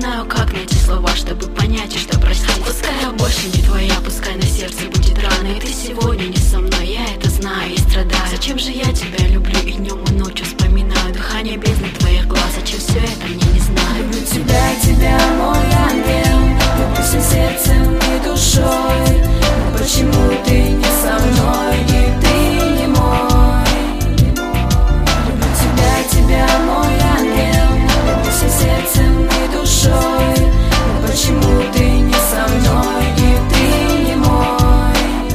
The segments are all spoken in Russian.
знаю, как найти слова, чтобы понять и что простить. Пускай я больше не твоя, пускай на сердце будет рана, и ты сегодня не со мной, я это знаю и страдаю. Зачем же я тебя люблю и днем и ночью вспоминаю дыхание бездны твоих глаз, зачем все это мне не знаю. Люблю тебя, мой ангел, люблю всем сердцем и душой. Но почему ты не со мной и ты не мой? Люблю тебя, мой ангел, люблю всем сердцем и душой. Но почему ты не со мной и ты не мой?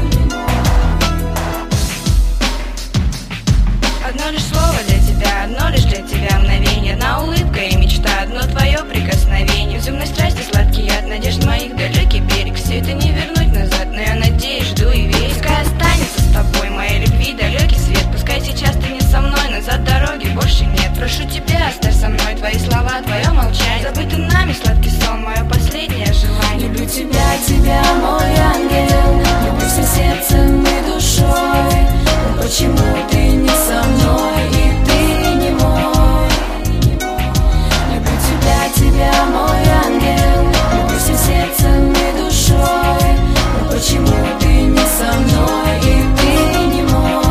Одно лишь слово для тебя, одно лишь для тебя мгновение, одна улыбка и мечта, одно твое прикосновение. В земной страсти сладкий яд, надежд моих далекий берег. Все это не вернуть назад, но я надеюсь, жду и верю. Пускай останется с тобой моей любви далекий свет. Пускай сейчас ты не со мной, назад дороги больше нет. Прошу тебя, оставь со мной твои слова, твое молчание. Забытый нами сладкий сон, мое последнее желание. Люблю тебя, мой ангел, люблю всем сердцем и душой. Но почему ты не со мной и ты не мой? Люблю тебя, мой ангел, люблю всем сердцем и душой. Но почему ты не со мной и ты не мой?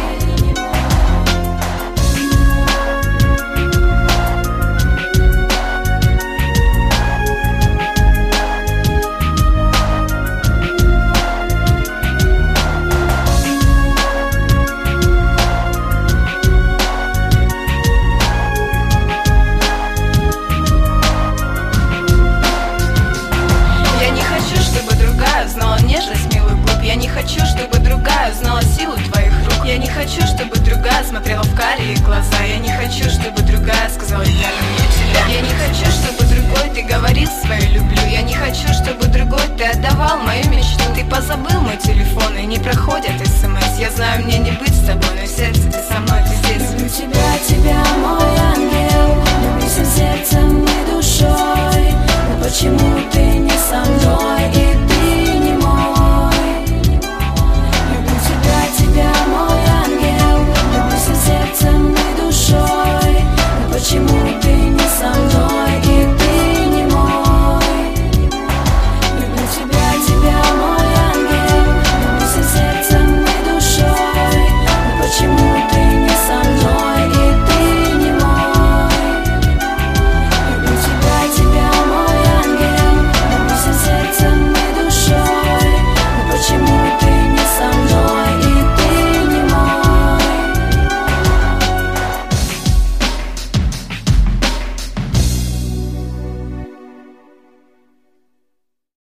Знала нежность милых губ. Я не хочу, чтобы другая знала силу твоих рук. Я не хочу, чтобы другая смотрела в карие глаза. Я не хочу, чтобы другая сказала: я люблю тебя. Я не хочу, чтобы другой ты говорил свою люблю. Я не хочу, чтобы другой ты отдавал мою мечту. Ты позабыл мой телефон и не проходят смс. Я знаю, мне не быть с тобой, но